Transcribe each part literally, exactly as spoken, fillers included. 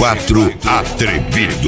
quatro Atrevido.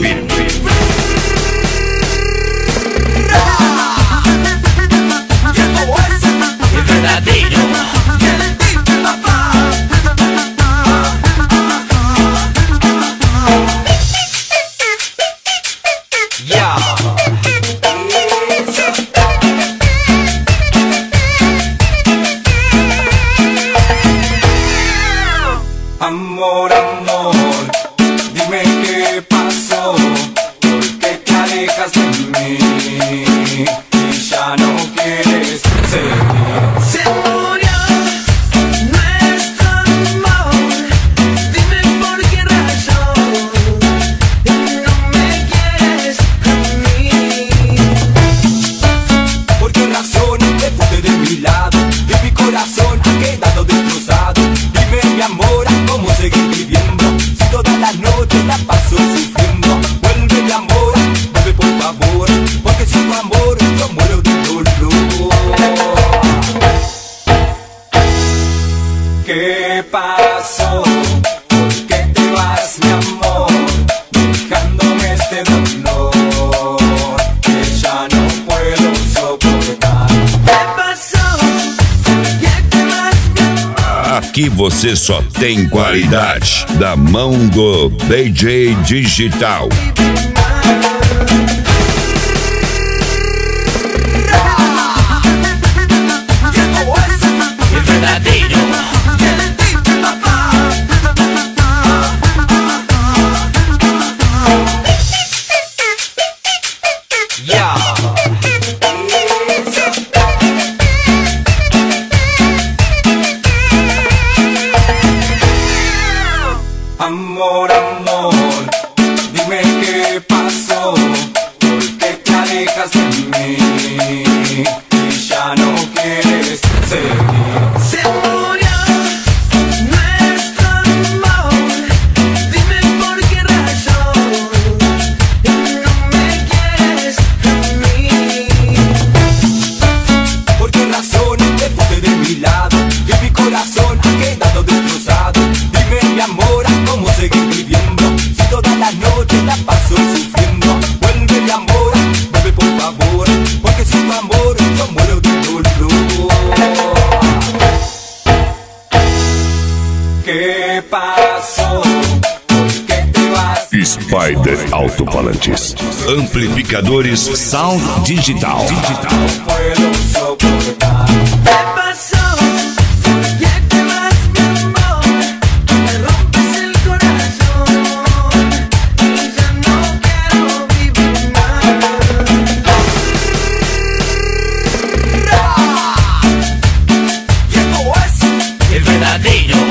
Amor, amor, dime qué pasó, porque te alejas de mí y ya no quieres seguir. Se murió nuestro amor, dime por qué razón no me quieres a mí. ¿Por qué razón te fuiste de mi lado y mi corazón ha quedado destrozado? Dime mi amor, ¿cómo seguir viviendo si todas las noches la paso sufriendo? Vuelve mi amor, vuelve por favor, porque sin tu amor yo muero de dolor. ¿Qué pasó? ¿Por qué te vas, mi amor, dejándome este dolor que ya no puedo soportar? ¿Qué pasó? ¿Por qué te vas, mi amor? Aqui você só tem qualidade da mão do D J Digital. El verdadero. Ya. Amor, amor, dime qué pasó, porque te alejas de mí y ya no quieres seguir. Se murió nuestro amor, dime por qué razón no me quieres a mí. ¿Por qué razón te fuiste de mi lado y mi corazón ha quedado destrozado? Dime mi amor, ¿cómo seguir viviendo si todas las noches la paso sufriendo? Vuelve mi amor, vuelve por favor, porque sin tu amor yo muero de dolor. ¿Qué pasó? ¿Por qué te vas? Spider Altofalantes. Amplificadores Sound Digital. No puedo soportar. ¿Qué pasó? ¿Por qué te vas, mi amor? Me rompes el corazón y ya no quiero vivir más. Y esto es El verdadero.